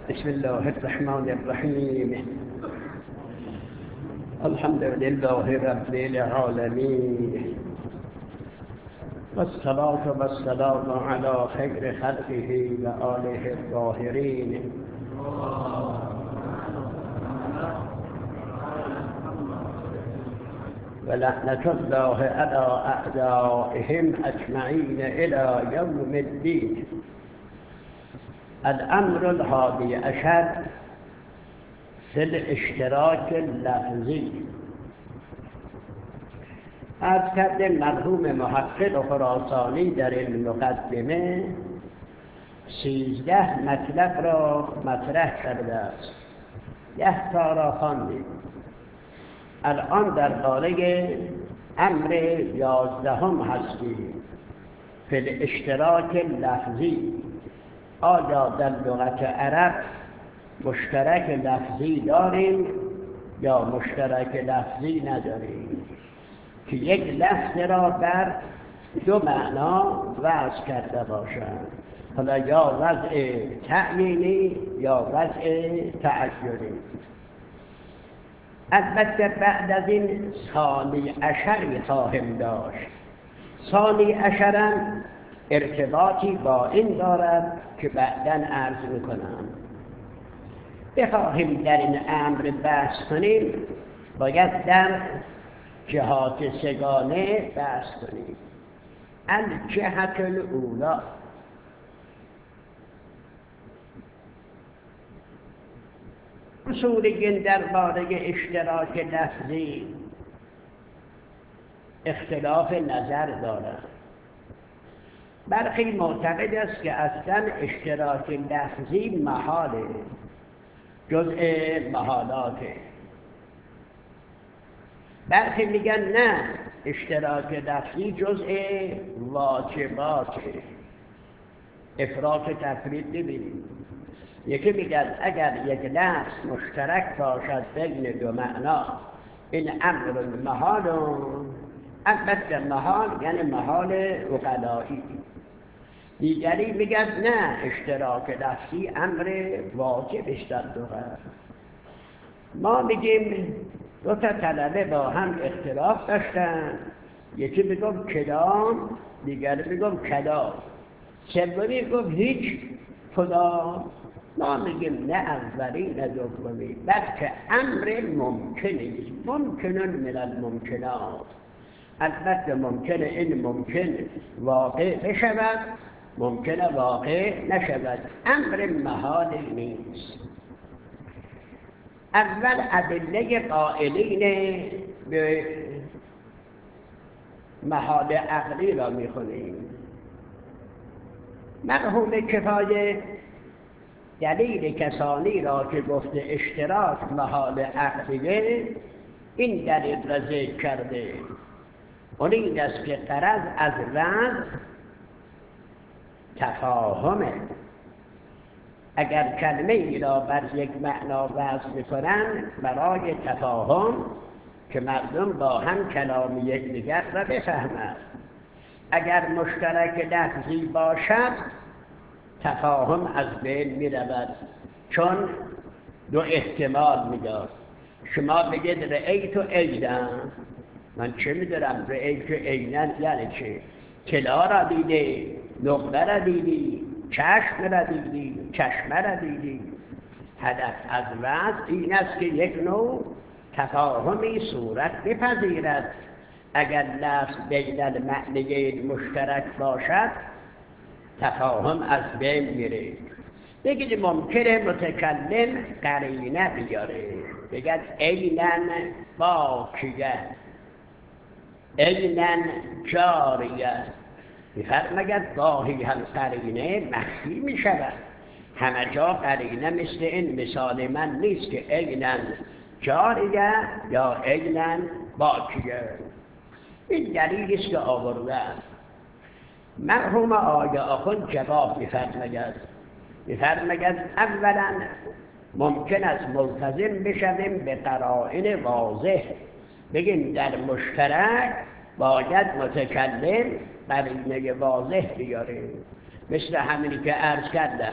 بسم الله الرحمن الرحيم. الحمد لله رب العالمين، والصلاة والسلام على خير خلقه وآله الطاهرين. ولعنة الله على أعدائهم أجمعين إلى يوم الدين. الأمر الحادي عشر في الاشتراك اللفظي. از کردیم مرحوم محقق خراسانی در این مقدمه 13 مطلب را مطرح کرده است. 10 تا را خواندیم. الان در باره امر 11 هستیم فی الاشتراک لفظی. آیا در لغت عرب مشترک لفظی داریم یا مشترک لفظی نداریم که یک لفظ را بر 2 معنا وضع کرده باشند، حالا یا وضع تعیینی یا وضع تعجلی. البته بعد از این ثانی عشری خواهیم داشت. ثانی عشرم ارتباطی با این دارد که بعداً عرض میکنم. بخواهیم در این امر بحث کنیم باید در جهات سگانه بحث کنیم. الجهت الاولی، اصولیین در باره اشتراک لفظی اختلاف نظر دارند. برخی معتقد است که اصلا اشتراک لفظی محاله، جزء محالاته. برخی میگن نه، اشتراک لفظی جزء واجباته. افراط و تفرید ببینیم. یکی میگن اگر یک لفظ مشترک باشد بین 2 معنا این امر محال. البته محال یعنی محال عقلایی. دیگری میگن نه، اشتراک لفظی امر واجب است در لغت. ما میگیم 2 تا طلبه با هم اختلاف داشتن، یکی میگم کدام، دیگری میگم کدام، سومی میگم هیچ کدام. ما میگیم نه اولی نه دومی، بلکه امر ممکنی، ممکنن من الممکنات. البته ممکنه این ممکن واقع بشود، ممکنه واقع نشود. امر محال نیست. اول ادله قائلین به محال عقلی را میخونیم. مرحوم کفایه دلیل کسانی را که گفته اشتراک محال عقلیه این دلیل را ذکر کرده. اون این است که غرض از وضع تفاهمه. اگر کلمه ای را بر یک معنا وضع میکنن برای تفاهم که مردم با هم کلام یکدیگر را بفهمند. اگر مشترک لفظی باشد تفاهم از بین میرود، چون 2 احتمال میداد. شما بگید رأیت عینا، من چه میدارم رأیت عینا یعنی چه؟ طلا را دیدی، نقره را دیدی، چشم را دیدی، چشمه را دیدی. هدف از وضع این است که یک نوع تفاهمی صورت بپذیرد. اگر لفظ بین المعنیین مشترک باشد تفاهم از بین میره. بگید ممکنه متکلم قرینه بیاره، بگد عینا باکیه، عینا جاریه. میفرماید گاهی هم قرینه مخفی میشود. همه جا قرینه مثل این مثال من نیست که عینا جاریه یا عینا باکیه. این دلیلی است که آورده. مرحوم آقای آخوند جواب میفرماید اولا ممکن است ملتزم بشویم به قرائن واضح. بگیم در مشترک باید متکلم قرینه واضح بیاره. مثل همینی که عرض کردم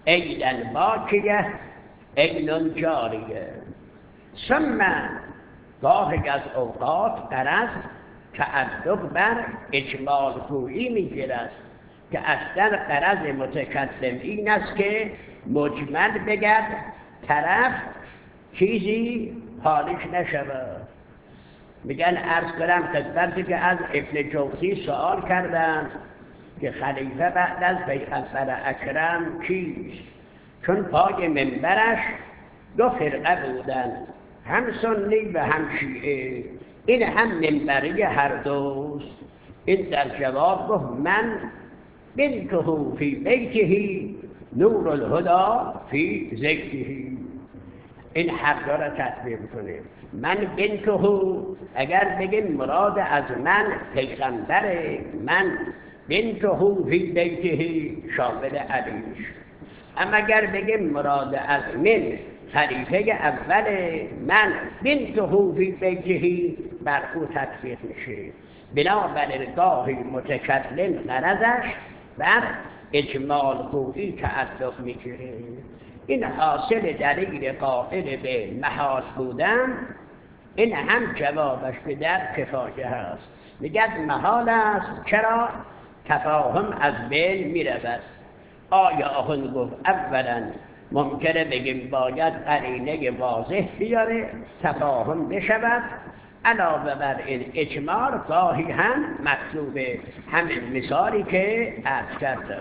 عیدن باقیه عین جاریه. ثم گاهی از اوقات غرض تعدق بر اجمال گویی میگیرد که اصلا غرض متکلم این است که مجمل بگد طرف چیزی حالیش نشود. میگن عرض کنم خدمتی که از ابن جوزی سوال کردن که خلیفه بعد از پیغمبر اکرم کیست؟ چون پای منبرش دو فرقه بودن، هم سنی و هم شیعه، این هم منبری هر دوست. این در جواب گفت من بنته فی بیته نور الهدی فی زیته. این حق را تطبیق کنیم. من بنته، اگر بگیم مراد از من پیغمبر، من بنته فی بیته شامل علیش. اما اگر بگیم مراد از من خلیفه اول، من بنته فی بیته بر او تطبیق میشه. بنابراین گاهی متکلم غرضش بر اجمال گویی تعلق میگیره. این حاصل دلیل قائل به محال بودن، این هم جوابش به در کفایه هست. میگد محال است. چرا؟ تفاهم از بین میرود. آیا آخوند گفت اولا ممکنه بگیم باید قرینه واضح بیاره تفاهم بشود، علاوه بر این اجمال گاهی هم مطلوبه. همین مثالی که عرض کرده.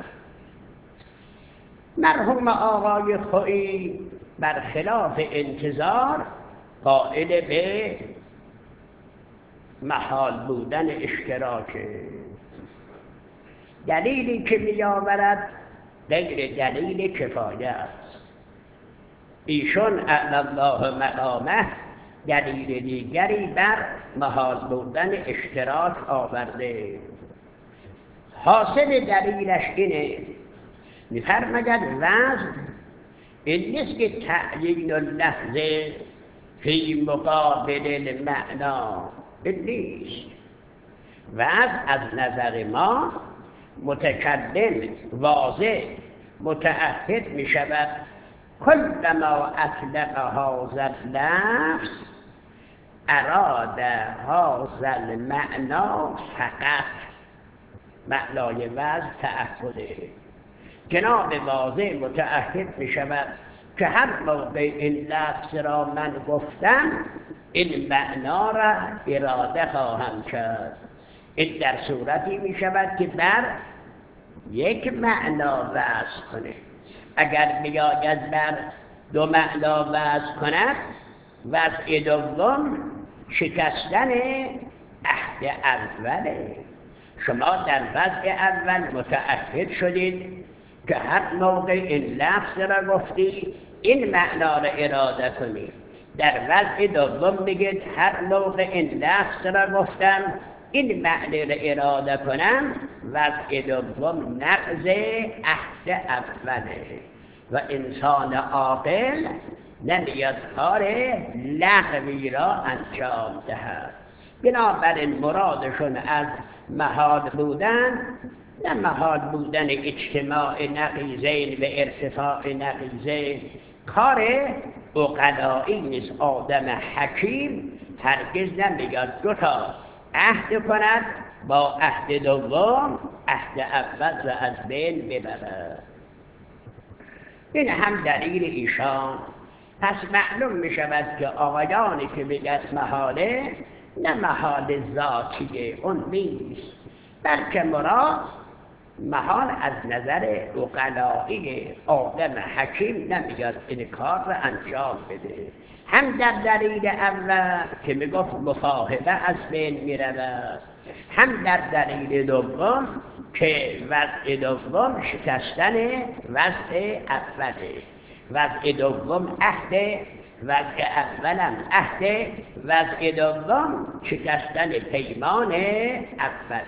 مرحوم آقای خویی برخلاف انتظار قائل به محال بودن اشتراکه. دلیلی که می آورد غیر دلیل کفایه است. ایشون اعلی الله مقامه دلیل دیگری بر محال بودن اشتراک آورده. حاصل دلیلش اینه، می‌فرماید وزن این نیست که تعیین اللفظ فی مقابل المعنا، این نیست. وزن از نظر ما متکلم واضح متعهد می شود کلما اطلق هذا اللفظ اراد هذا المعنا فقط. معنای وزن تعهده. جناب واضح متعهد می شود که هر موقع این لفظ را من گفتم این معنا را اراده خواهم کرد. این در صورتی می شود که بر یک معنا وضع کنه. اگر بیاید بر دو معنا وضع کند، وضع دوم شکستن عهد اوله. شما در وضع اول متعهد شدید که هر موقع این لفظ را گفتی این معنا را اراده کنی. در وضع دوم میگید هر موقع این لفظ را گفتم این معنی را اراده کنم. وضع دوم نقض عهد اوله و انسان عاقل نمیاد کار لغوی را انجام دهد. بنابراین مرادشون از محال بودن نه محال بودن اجتماع نقیضین و ارتفاع نقیضین، کار عقلایی نیست. آدم حکیم هرگز نمیاد دو تا عهد کند با عهد دوم عهد اول را از بین ببرد. این هم دلیل ایشان. پس معلوم می شود که آقایانی که بگد محاله نه محال ذاتیه، اون نیست، بلکه مراد محال از نظر عقلایی. آدم حکیم نمیاد این کار را انجام بده. هم در دلیل اول که میگفت مصاحبه از بین میرود، هم در دلیل دوم که وضع دوم شکستن وضع اوله. وضع دوم عهد، وضع اولم عهد، وضع دوم شکستن پیمان اوله.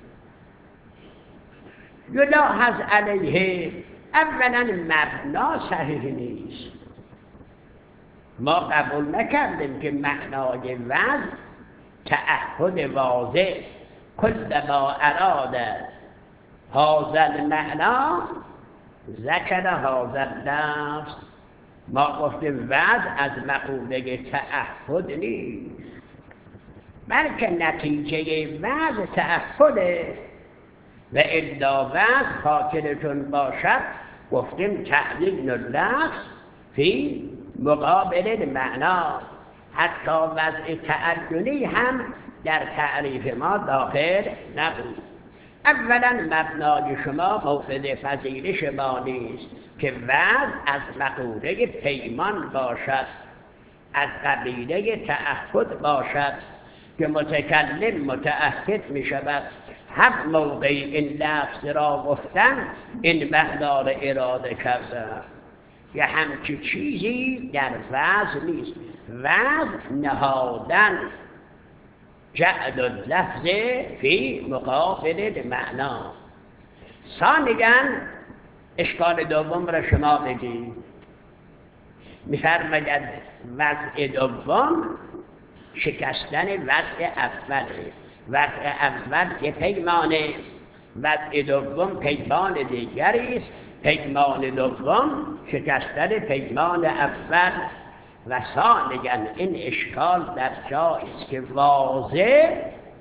یلاحظ علیه اولا مبنا صحیح نیست. ما قبول نکردیم که معنای وضع تعهد واضح کل ما اراد هذا المعنا ذکر هذا اللفظ، ما گفتیم وضع از مقوله تعهد نیست، بلکه نتیجه وضع تعهده. و الا وضع خاطرتون باشد گفتیم تعلیل اللفظ فی مقابل المعنا، حتی وضع تعللی هم در تعریف ما داخل نبود. اولا مبنای شما مورد پذیرش ما نیست که وضع از مقوله پیمان باشد، از قبیله تعهد باشد که متکلم متعهد می شود هر موقع این لفظ را گفتن این معنا را اراده کرده. یه همچی چیزی در وضع نیست. وضع نهادن جعل اللفظ فی مقابل المعنا. ثانیاً اشکال دوم را شما بگید. می‌فرماید وضع دوم شکستن وضع اوله. وضع اول یه پیمانه، وضع دوم پیمان دیگری است. پیمان دوم شکستن پیمان اول. و ثانیاً این اشکال در جایی است که واضح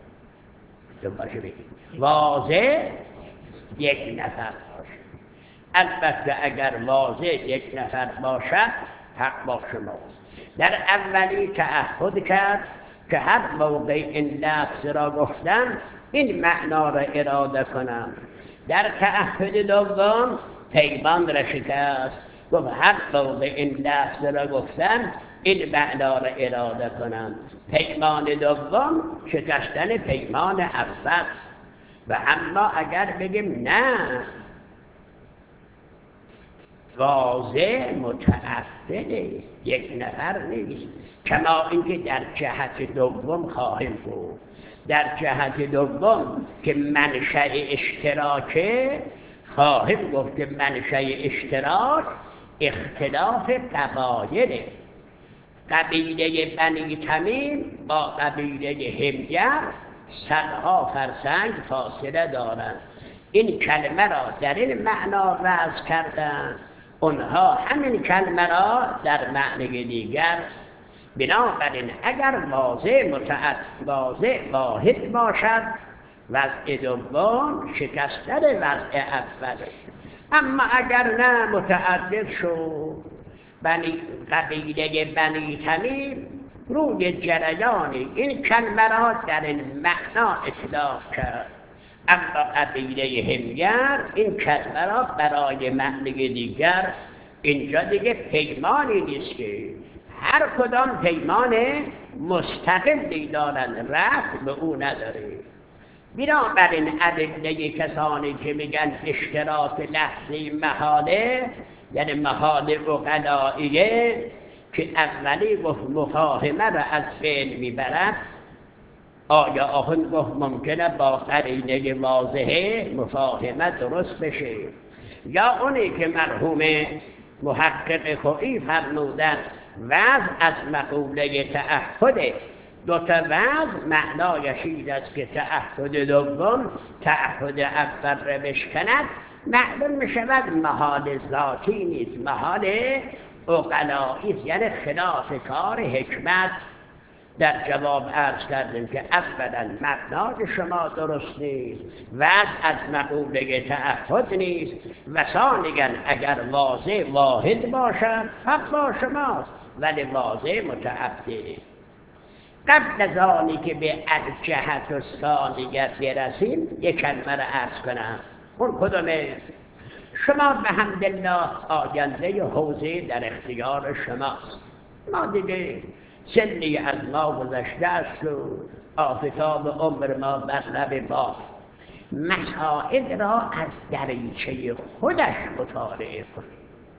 یک نفر باشه. البته اگر واضح یک نفر باشد حق با شماست. در اولی تعهد کرد که هر موقع این لفظ را گفتم این معنا را اراده کنم. در تعهد دوم پیمان را شکست، گفت هر موقع این لفظ را گفتم این معنا را اراده کنم. پیمان دوم شکستن پیمان اول. و اما اگر بگیم نه واضح متعهده یک نفر نیست، کما اینکه در جهت دوم خواهیم بود. در جهت دوم که منشأ اشتراکه خواهیم گفت که منشأ اشتراک اختلاف قبایله. قبیله بنی تمیم با قبیله حمیر صدها فرسنگ فاصله دارند. این کلمه را در این معنا وضع کردند، اونها همین کلمه را در معنی دیگر. بنابراین اگر واضح واحد باشد وضع دوم شکستن وضع اول. اما اگر نه متعدد شد، قبیله بنی تمیم روی جریان این کلمه را در این معنا اطلاق کرد، اما قبیله حمیر این کلمه را برای معنی دیگر. اینجا دیگه پیمانی نیست که هر کدام پیمان مستقلی دارند، رفت به او نداره. بنابراین ادله کسانی که میگن اشتراک لفظی محاله، یعنی محال عقلائیه که اولی گفت مفاهمه را از فعل میبرد، آیا آخوند گفت ممکنه با قرینه واضحه مفاهمه درست بشه، یا اونی که مرحوم محقق خویی فرمودن وضع از مقوله تعهده. دو تا وضع معنایش این است که تعهد دوم تعهد اول را بشکند. معلوم میشود محال ذاتی نیست، محال عقلایی است، یعنی خلاف کار حکمت. در جواب عرض کردیم که اولا مبنای شما درست نیست، وضع از مقوله تعهد نیست، و ثانیاً اگر واضح واحد باشد حق با شماست، ولی واضح متعدد. قبل از آنی که به الجهت و ثانیت برسیم یک کلمه را عرض کنم. اون کدومه؟ شما به حمدالله آینده حوزه در اختیار شماست. ما دیگه سنی از ما گذشته است و آفتاب عمر ما بر لب باد. مسائل را از دریچه خودش مطالعه کنیم.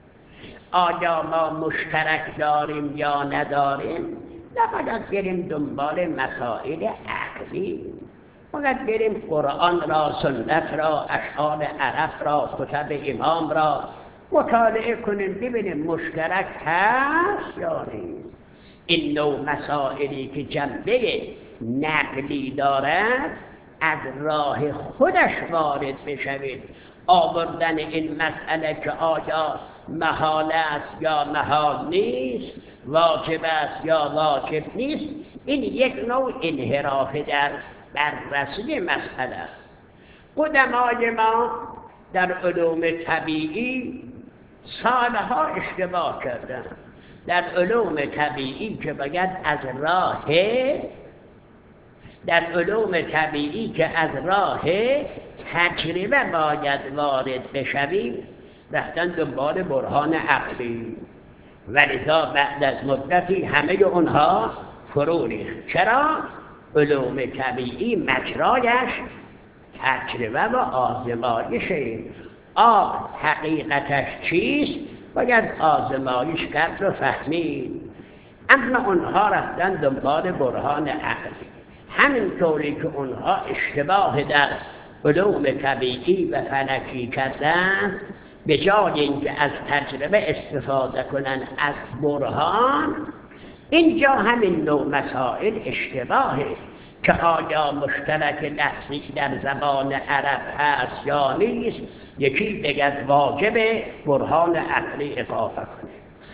آیا ما مشترک داریم یا نداریم؟ نباید بریم دنبال مسائل عقلی، باید بریم قرآن را، سنت را، اشعار عرب را، کتب امام را مطالعه کنیم ببینیم مشترک هست یا نیست. این نوع مسائلی که جنبه نقلی دارد از راه خودش وارد بشوید. آوردن این مسئله که آیا محال است یا محال نیست، واجب است یا واجب نیست، این یک نوع انحراف در بررسی مسئله است. قدمای ما در علوم طبیعی سالها اشتباه کردن. در علوم طبیعی که باید از راه تجربه باید وارد بشویم، رفتن دنبال برهان عقلی، ولذا بعد از مدتی همه اونها فرو ریخت. چرا؟ علوم طبیعی مجرایش تجربه و آزمایشه. آب حقیقتش چیست؟ باید آزمایش کرد و فهمید. اما اونها رفتن دنبال برهان عقلی. همینطوری که اونها اشتباه در علوم طبیعی و فلکی کردن، به جای اینکه از تجربه استفاده کنن از برهان، اینجا همین نوع مسائل اشتباهه که آیا مشترک لفظی در زبان عرب هست یا نیست. یکی بگد واجب برهان عقلی اضافه کنه،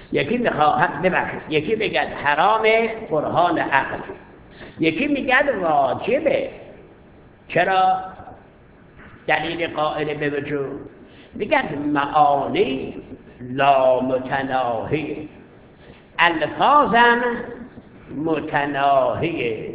یکی بگد حرام برهان عقلی، یکی میگد واجبه. چرا؟ دلیل قائل به وجود. میگد معانی لامتناهی، الفاظم متناهیه.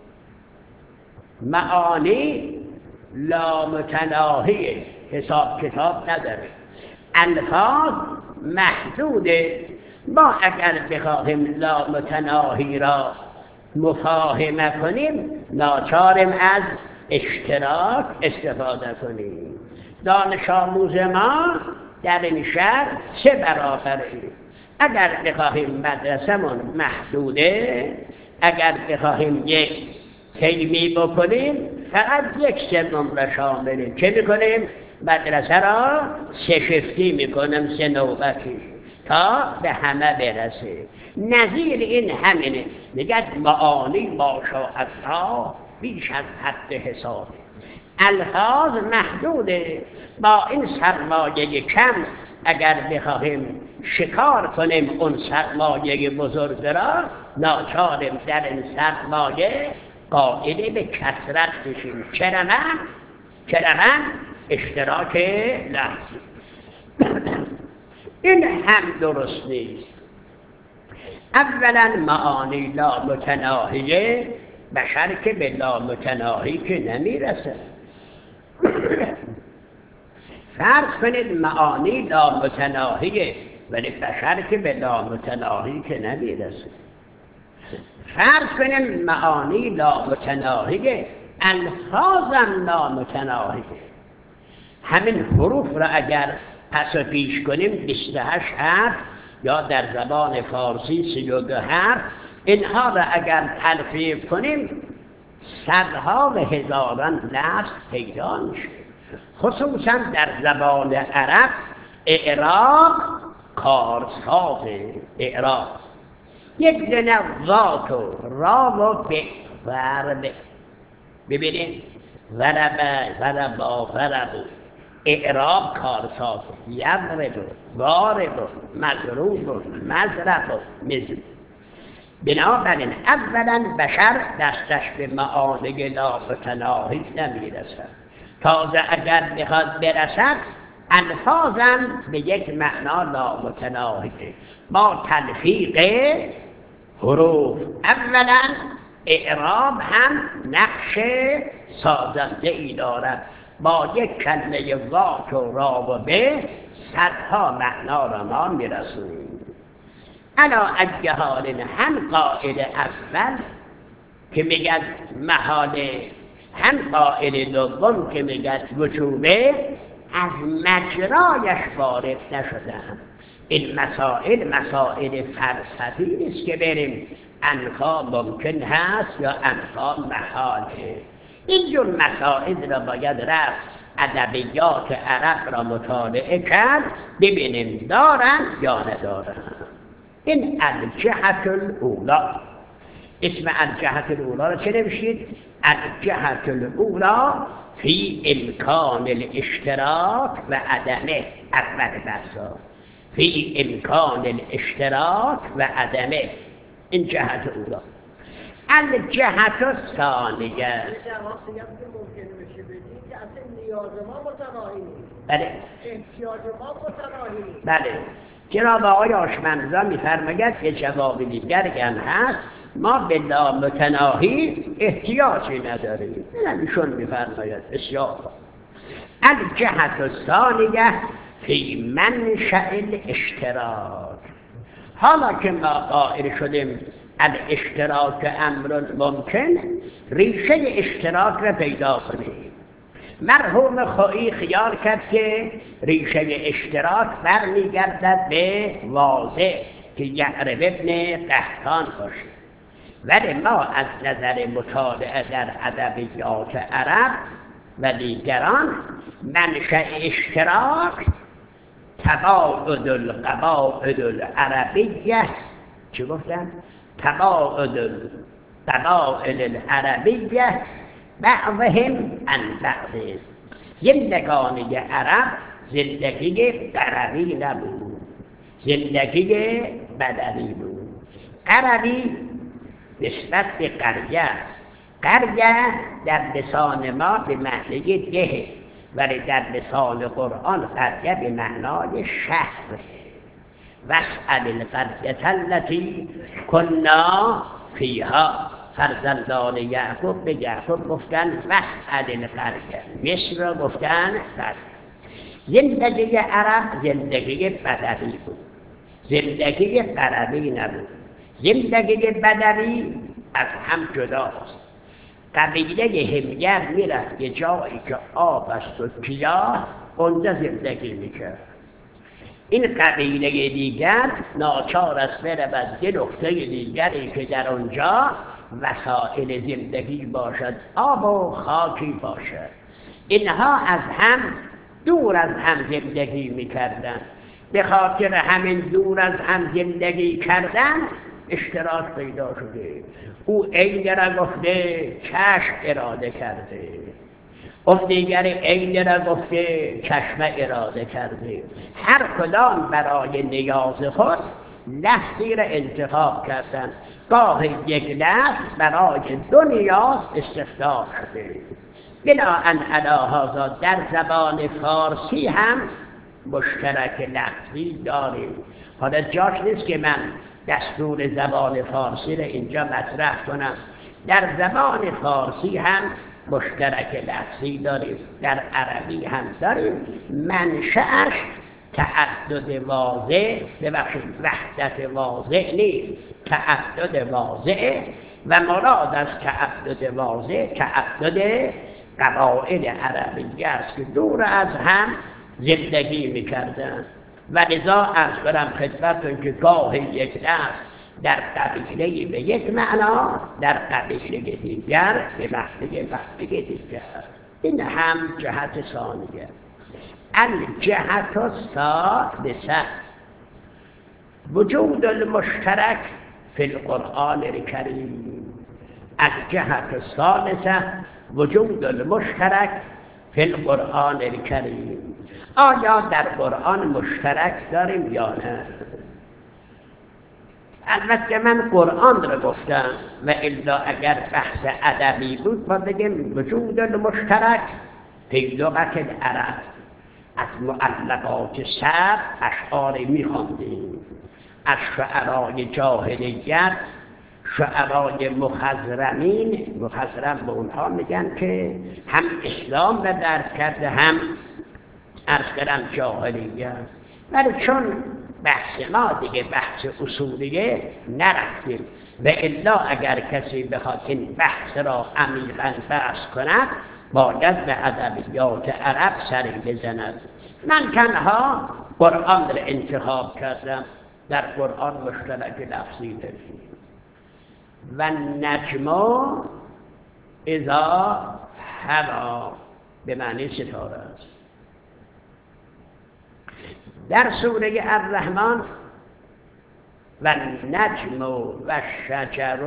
معانی لامتناهیه، حساب کتاب نداره. الفاظ محدوده. ما اگر بخواهیم لامتناهی را مفاهمه کنیم، ناچاریم از اشتراک استفاده کنیم. دانش آموز ما در این شهر 3 برابره. اگر بخواهیم مدرسمون محدوده، اگر بخواهیم یک تیمی بکنیم، فقط 1/3 را شاملیم. چه میکنیم؟ مدرسه را 3 شفتی میکنیم، 3 نوبتی، تا به همه برسه. نظیر این همینه. میگد معانی ماشاءالله بیش از حد حساب. الفاظ محدوده. با این سرمایه کم اگر بخواهیم شکار کنیم اون سرمایه بزرگ را، ناچاریم در این سرمایه قائل به کثرت بشیم. چرا نه؟ اشتراک لفظی. این هم درست نیست. اولا معانی لامتناهیه، بشر که به لامتناهی که نمیرسه. فرض کنید معانی لامتناهیه ولی بشر که به لامتناهی که نمیرسه. فرض کنید معانی لامتناهیه، الفاظم لامتناهیه. همین حروف را اگر پس و پیش کنیم 28 حرف، یا در زبان فارسی 32 حرف، اینها را اگر تلفیق کنیم صدها و هزاران لفظ پیدا میشه. خصوصا در زبان عرب اعراب کارساز اعراب. یک دونه ذات و را و به ورد. ببینید ضربا اعراب کارساز، یضرب، ضارب، مضروب، مضرب، مزید. بنابراین اولا بشر دستش به معانی لامتناهی نمیرسد. تازه اگر بخواد برسد الفاظم به یک معنا لامتناهیه. با تلفیق حروف اولا اعراب هم نقش سازنده ای دارد. با یک کلمه ذات و را و به صدها معنا را ما میرسونیم. علا اگه حال هم قائل اول که میگد محاله، هم قائل دوم که میگد وجوبه، از مجرایش وارد نشدن. این مسائل فلسفی نیست که بریم انفا ممکن هست یا انفا محاله. این جور مسائل را باید رفت ادبیات عرب را مطالعه کرد ببینیم دارن یا ندارن. این الجهت الاولی. اسم الجهت الاولی رو چه نوشید؟ الجهت الاولی فی امکان الاشتراک و عدمه. اول بحثا فی امکان الاشتراک و عدمه، این جهت اولی. الجهت الثانیه نیاز ما متناهی نیست، بله احتیاج ما متناهی نیست. بله جناب آقای آشمنزا می‌فرماید که جواب دیگر هم هست، ما به لا متناهی احتیاجی نداریم. این ایشون می‌فرماید بسیار الجهت الثانیه فی منشأ الاشتراک. حالا که ما قائل شدیم الاشتراک امر ممکن، ریشه اشتراک را پیدا کنیم. مرحوم خویی خیال کرد که ریشه اشتراک برمیگردد به واضح که یعرب ابن قحطان باشه، ولی ما از نظر مطالعه در ادبیات عرب و دیگران منشأ اشتراک تباعد القواعد العربیه، چی گفتن؟ تباعد القواعد العربیه بعضهم عن بعض. زندگانی عرب زندگی قروی نبود، زندگی بدوی بود. قروی نسبت به قریه است. قریه در لسان ما به معنی ده، ولی در لسان قرآن قریه به معنای شهر. واسأل القریة التي كنا فیها. فرزندان یعقوب به یعقوب گفتن واسأل القریة، مصر را گفتن قریه. زندگی عرب زندگی بدوی بود، زندگی قروی نبود. زندگی بدوی از هم جداست. قبیله همگر میرفت یه جایی که آب است و گیاه، اونجا زندگی میکرد. این قبیله دیگر ناچار است بره از یه نقطه دیگری که در اونجا وسایل زندگی باشد، آب و خاکی باشد. اینها از هم دور از هم زندگی میکردن. به خاطر همین دور از هم زندگی کردن اشتراک پیدا شده. او عین را گفته، چشم اراده کرده. اون دیگر عین را گفته، چشم اراده کرده. هر کدام برای نیاز خود لفظی را انتخاب کردن. گاه یک لفظ برای دو نیاز استخدام شده. بناهن علی هذا در زبان فارسی هم مشترک لفظی داریم. حالا جاش نیست که من دستور زبان فارسی را اینجا مطرح کنم. در زبان فارسی هم مشترک لفظی داریم، در عربی هم داریم. منشأش تعدد واضح، ببخشید وحدت واضح نیست، تعدد واضح. و مراد از تعدد واضح تعدد قواعد عربیه است که دور از هم زندگی میکردن. و لذا عرض کنم خدمتتون که گاه یک لفظ در قبیله به یک معنا، در قبیله دیگر به معنی دیگر. این هم جهت ثانیه. الجهت الثالثه وجود المشترک فی القرآن الکریم. الجهت الثالثه وجود المشترک فی القرآن الکریم. آیا در قرآن مشترک داریم یا نه؟ البته من قرآن رو گفتم و الا اگر بحث ادبی بود ما بگیم وجود المشترک فی لغت العرب. از معلقات سبع اشعاری می‌خواندیم، از شعرای جاهلیت، شعرای مخضرمین. مخضرم به اونها میگن که هم اسلام را درک کرده هم عرض کردم جاهلیت. ولی چون بحث ما دیگه بحث اصولیه نرفتیم و الا اگر کسی بخواد این بحث را عمیقاً بحث کند باید به ادبیات عرب سری بزند. من تنها قرآن را انتخاب کردم. در قرآن مشترک لفظی داریم. و نجم اذا هوا به معنی ستاره است. در سوره الرحمن و نجم و شجر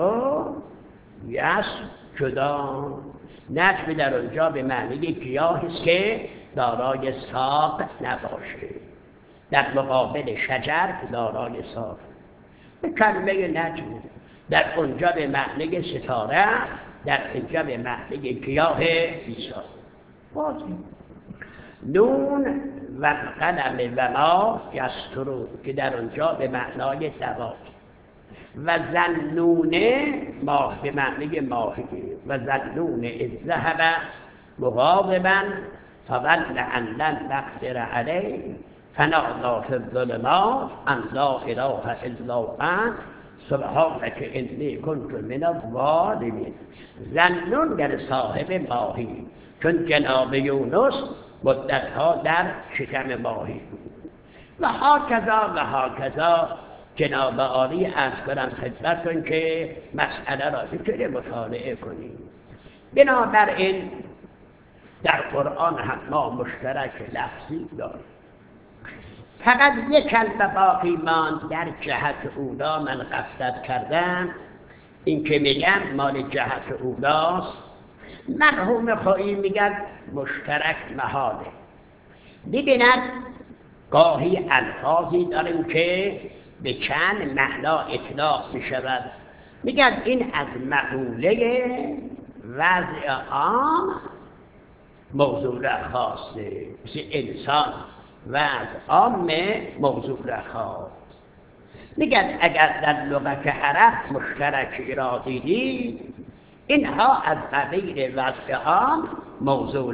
یسجدان. نجم در اونجا به معنی گیاهی است که دارای ساق نباشه، در مقابل شجر دارای ساق. کلمه نجم در اونجا به معنی ستاره، در اینجا به معنی گیاه بی‌ساق. واضح. نون و قلم و ما یسطرون که در اونجا به معنای دوات. و ظنونه ماه به معنی ماهی. و ظنون اذ ذهب مغاضبا فظن ان لن نقدر علیه فنادی فی الظلمات ان لا اله الا انت سبحانک انی کنت من الظالمین. ظنون در صاحب ماهی، چون جناب یونس مدتها در شکم ماهی بود. و هاکذا جناب عالی از کنم خدمتتون که مسئله را بتونه مطالعه کنیم. بنابراین در قرآن هم ما مشترک لفظی داریم. فقط یک کلمه باقی ماند در جهت اولا من غفلت کردم، این که میگم مال جهت اولاست. مرحوم خویی میگن مشترک محاله. ببیند گاهی الفاظی داریم که به چند معنا اطلاق می شود. میگن این از مقوله وضع عام موضوع خاصه، مثل انسان وضع عام موضوع خاص. میگن اگر در لغت عرب مشترکی را دیدید، اینها از قبیل وضع عام موضوع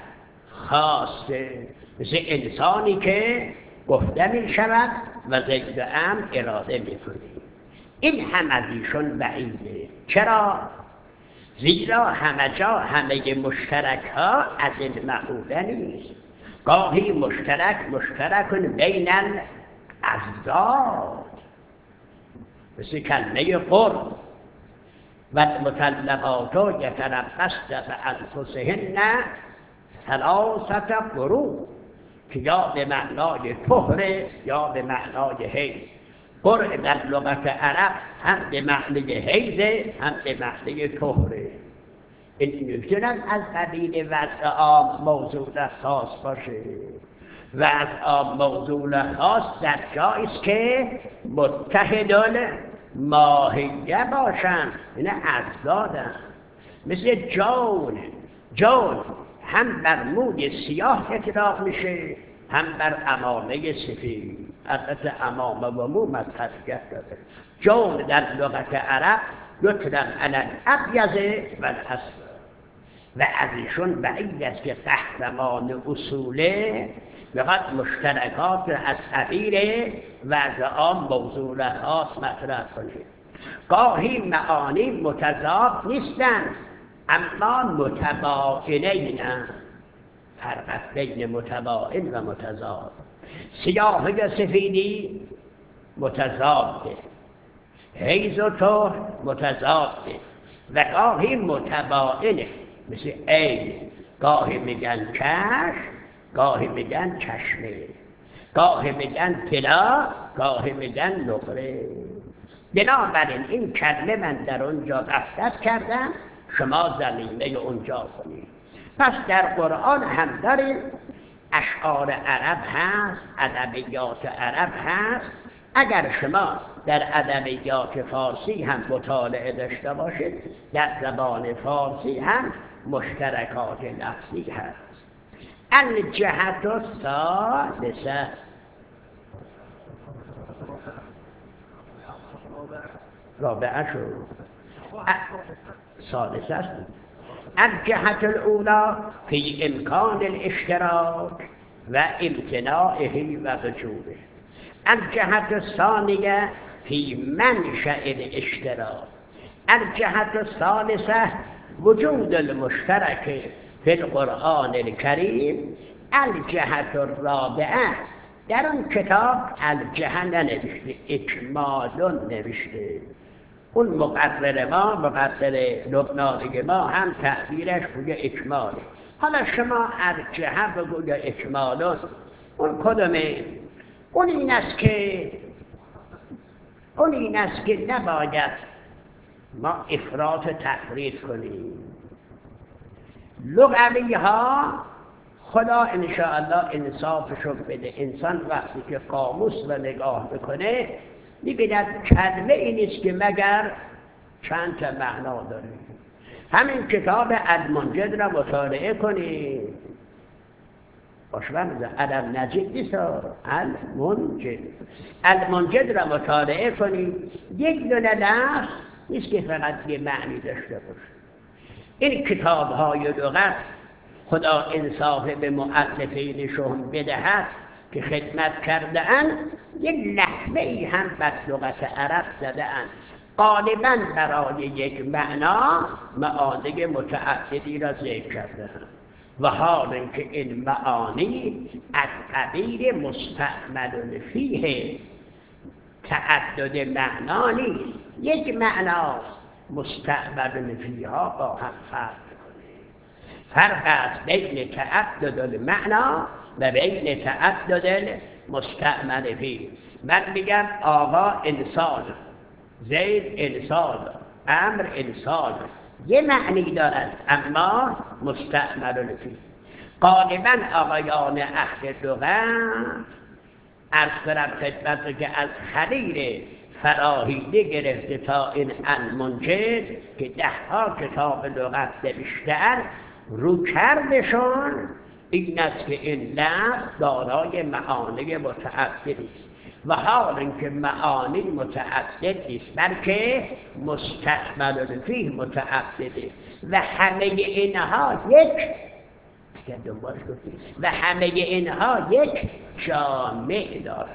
خاصه، مثل انسانی که گفته می شود و زید امر اراده می کنید. این هم از ایشون بعیده. چرا؟ زیرا همه جا همه مشترک ها از این مقوله نیست. گاهی مشترک بین الازداد، مثل کلمه قرب. و المطلقات یتربصن بانفسهن ثلاثه قروء که یا به معنای طهر یا به معنای حیض. قرء در لغت عرب هم به معنی حیض هم به معنی طهر. این میتونن از قبیل وضع عام موضوع خاص باشه. وضع عام موضوع خاص در جایی است که متحدان ماهیه باشن، این ازدادن. مثل جون هم بر موی سیاه اطلاق میشه هم بر عمامه سفید. البته عمامه و مو مذهب داره. جون در لغت عرب یطلق علی الابیض و الاسود. و از ایشون بعید است که قهرمان اصوله بخواد مشترکات از قبیل وضع عام موضوع خاص مطرح کنید. گاهی معانی متضاد نیستند اما متباینین. فرق بین متباین و متضاد. سیاه و سفیدی متضاده، حیض و طهر متضاده. و گاهی متباینه، مثل عین. گاهی میگن چشم، گاهی میگن چشمه، گاهی میگن طلا، گاهی میگن نقره. بنابراین این کلمه من در اونجا غفلت کردم، شما زمینه اونجا کنید. پس در قرآن هم داریم اشعار عرب هست، ادبیات عرب هست. اگر شما در ادبیات فارسی هم مطالعه داشته باشید، در زبان فارسی هم مشترکات لفظی هست. الجهت الثالثه، رابعه شد، ثالثه است. الجهت الاولى فی امکان الاشتراک و امتناعه و وجوده. الجهت الثانیه فی منشأ الاشتراک. الجهت الثالثه وجود المشترک فی القرآن الکریم. الجهت الرابعه در اون کتاب الجهه ننوشته، اکمال نوشته. اون مقرر لبنانی ما هم تعبیرش بوده اکمال. حالا شما الجهه بگوید اکمال. اون کدومه؟ اون این است که اون این است که نباید ما افراط و تفرید کنیم. لغوی ها خدا انشاءالله انصافشو بده. انسان وقتی که قاموس رو نگاه بکنه می‌بیند کلمه ای نیست که مگر چند تا معنا داره. همین کتاب المنجد را مطالعه کنید. باشوند علم نجد نیست، المنجد را مطالعه کنید. یک دونه لفظ نیست که فقط یه معنی داشته باشه. این کتاب های لغت خدا انصاف به مؤلفینشون بدهد که خدمت کرده اند، یک لحظه ای هم بر لغت عرب زده اند. غالباً برای یک معنا معانی متعددی را ذکر کرده اند و حال اینکه این معانی از قبیل مستعمل فیه تعدد معنا نیست. یک معنا مستعمل فیها با هم فرق است بین تعدد المعنا و بین تعدد مستعمل فیه. من میگم آقا انسان، زید انسان، امر انسان، یه معنی دارد اما مستعمل فیه. غالباً آقایان اهل لغت عرض کنم خدمت که از خلیل فراهیده گرفته تا این المنجد که 10 کتاب لغت نوشته‌اند، روکردشون این است که این لفظ دارای معانی متعددی است و حال اینکه معانی متعدد نیست بلکه مستعمل فیه متعدده و همه اینها یک جامع دارد.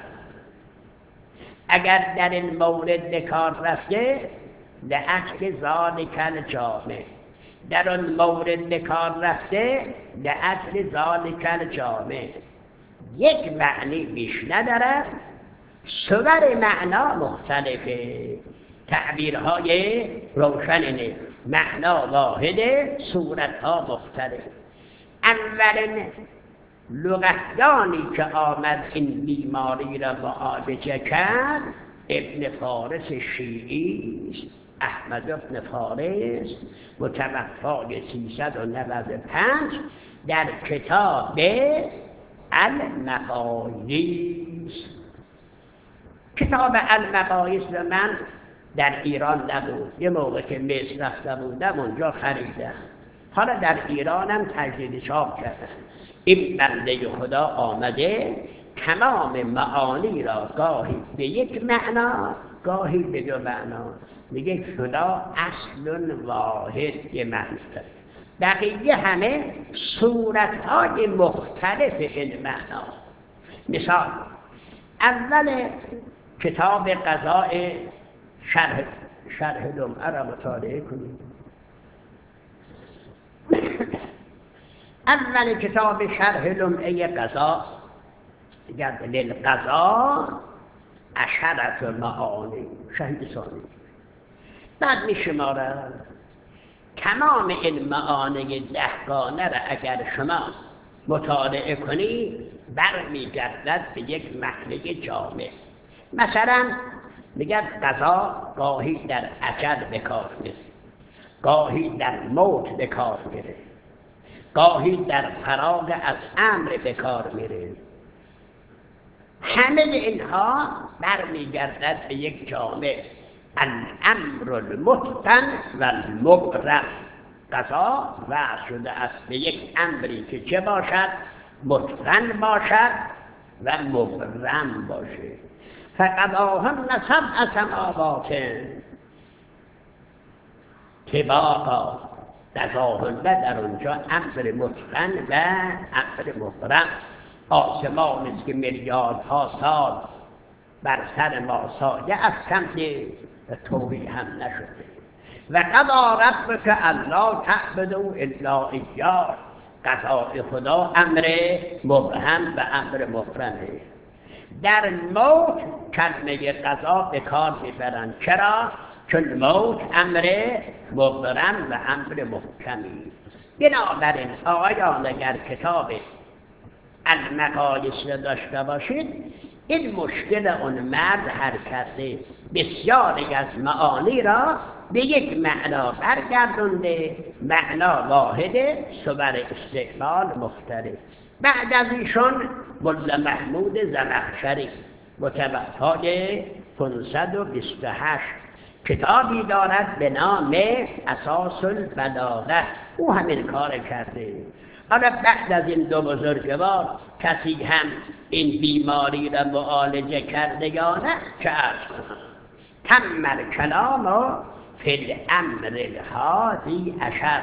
اگر در این مورد کار رفته لأجل ذالک الجامع، در آن مورد کار رفته لأجل ذالک الجامع، یک معنی بیش ندارد، صور معنا مختلفه. تعبیرهای روشنه، معنا واحده، صورتها مختلف. اولین لغتدانی که آمد این بیماری را معالجه کرد ابن فارس شیعی است، احمد ابن فارس، متوفای 395 در کتاب المقاییس. کتاب المقاییس رو من در ایران نبود، یه موقع که مصر رفته بودم اونجا خریدم، حالا در ایرانم تجدید چاپ کردم. این بنده خدا آمده تمام معانی را گاهی به یک معنا گاهی به 2 معنا میگه خدا اصل واحد یه معنی داره، بقیه همه صورتهای مختلف این معنا. مثال اول کتاب قضاء شرح لمعه را مطالعه کنید. اول کتاب شرح لمعه قضا دیگر للقضا 10 معانی شهید ثانی، بعد میشمارد تمام این معانی 10 گانه را اگر شما مطالعه کنید برمیگردد به یک معنی جامع. مثلا میگه قضا گاهی در اجل به کار میره، گاهی در موت به کار میره، گاهی در فراغ از امر به کار میره. همه اینها برمیگردد به یک جامع، الامر المتقن و المبرم. قضا وضع شده است به یک امری که چه باشد؟ متقن باشد و مبرم باشه. فقضاهن 7 سماوات طباقا، قضاهن در اونجا امر متقن و امر مبرم. آسمان است که میلیاردها سال بر سر ما سایه افکنده و توبی هم نشده. و قضا ربک الا تعبدوا الا ایاه، قضای خدا امر مبهم و امر مبرمه. در موت کلمه قضا به کار میبرند. چرا؟ چون موت امر مبرم و امر محکمی. بنابراین آقایان اگر کتاب المقاییس را داشته باشید این مشکل اون مرد هر کسی بسیاری از معانی را به یک معنا برگردونده، معنا واحده، صور استعمال مختلف. بعد از ایشون ملا محمود زمخشری با طبعات 528 کتابی دارد به نام اساس البلاغه، او همین کار کرده. حالا بعد از این دو بزرگوار کسی هم این بیماری را معالجه کرده یا نه چه عرض کنم؟ تم الکلام فی الامر الحادی عشر،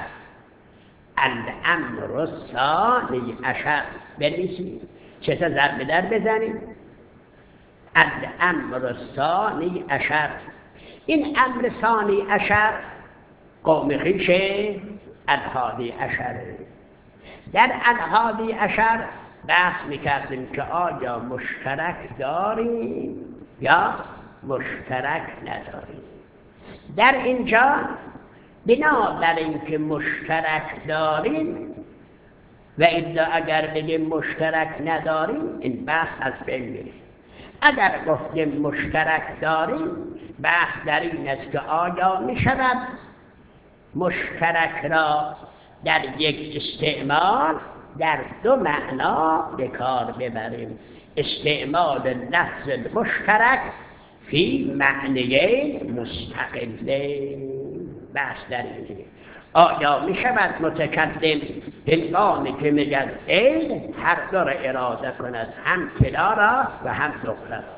الامر الثانی عشر. بنویسید، چه تا ضرب در بزنید. الامر الثانی عشر، این امر ثانی عشر قوم خویش الحادی عشره. در الحادی عشر بحث میکردیم که آیا مشترک داریم یا مشترک نداریم. در اینجا بنابر اینکه مشترک داریم و الا اگر بگیم مشترک نداریم این بحث از بین میره. اگر گفتیم مشترک داریم بحث در این است که آیا میشود مشترک را در یک استعمال در دو معنا به کار ببریم. استعمال لفظ مشترک فی معنیین مستقلین. بحث در اینه آیا می شود متکلم هنگامی که میگن عین هر دو را اراده کند، هم کلا را و هم دخله را.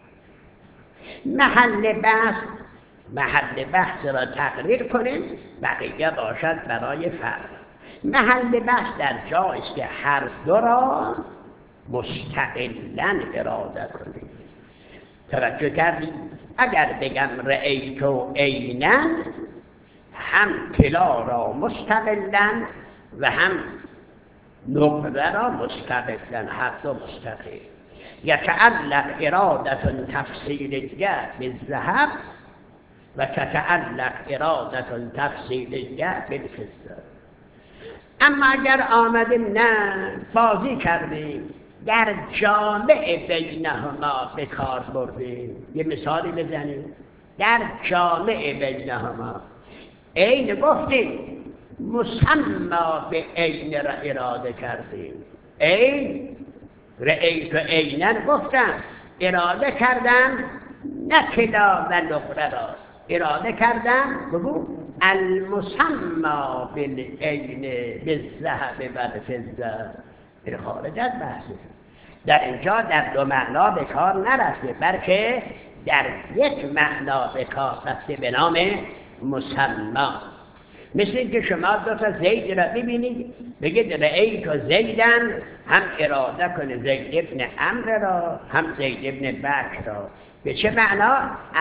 محل بحث را تقریر کنیم، بقیه باشد برای فرق. محل بحث در جایی است که هر دو را مستقلاً اراده کنیم. توجه کردید؟ اگر بگم رأیت عیناً، هم کلا را مستقلاً و هم نقره را مستقلاً، هر دو مستقل. یتعلق اراده تفصیلیه بالذهب و تتعلق اراده تفصیلیه بالفضه. اما اگر آمدیم نه بازی کردیم در جامع بینهما به کار بردیم. یه مثالی بزنیم. در جامع بینهما عین گفتیم، مسما به عین را اراده کردیم. عین رأیت عیناً گفتم، اراده کردم نه کلا و نقره را، اراده کردم بگو المسما بالعین بالذهب و الفضه. این خارج از بحثه. در اینجا در دو معنا به کار نرفته، بلکه در یک معنا به کار رفته به نام مسما. مثل اینکه شما دو تا زید را ببینید بگید رأیت زیدن، هم اراده کنه زید ابن عمرو را هم زید ابن بکر را. به چه معنا؟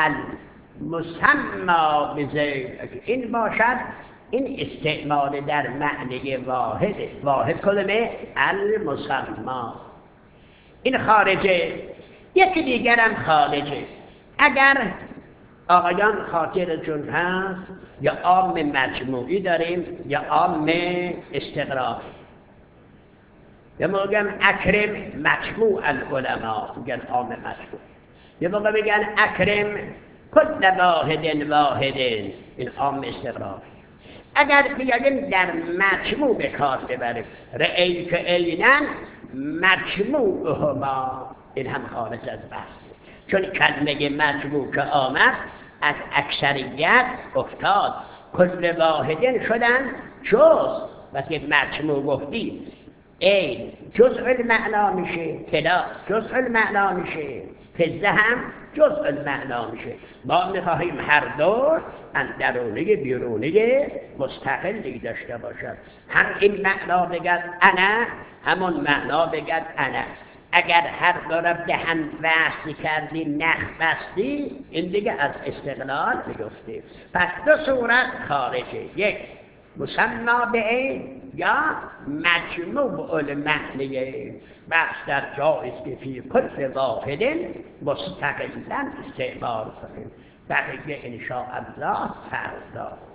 المسما بزید. این باشد این استعمال در معنی واحد کلمه المسما. این خارجه. یکی دیگرم خارجه. اگر آقایان خاطرتون هست یا عام مجموعی داریم یا عام استقراقی. یا موقع اکرم مجموع العلماء، میگن عام مجموع. یا موقع میگن اکرم کل واحد، این عام استقراقی. اگر بیاییم در مجموع به کار ببریم رأیت عیناً مجموعهما، این هم خارج از بحث. چون کلمه مجموع که آمد از اکثریت افتاد، کل واحدین شدن جز. وقتی مجموع گفتی عین جزء المعنا میشه، کلا جزء المعنا میشه، فضه هم جزء المعنا میشه. ما میخواهیم هر دو اندرونی بیرونی مستقلی داشته باشد. هم این معنا بگد انا، همون معنا بگد انا. اگر هر دو را به هم وصل کردی، نخ بستی، این دیگه از استقلال میفته. پس دو صورت خارجه، یک مسما به عین یا مجموع المعنی. بحث در جایی است که فی کل واحد مستقلا استعمال کنیم. بقیه ان شاء الله فردا.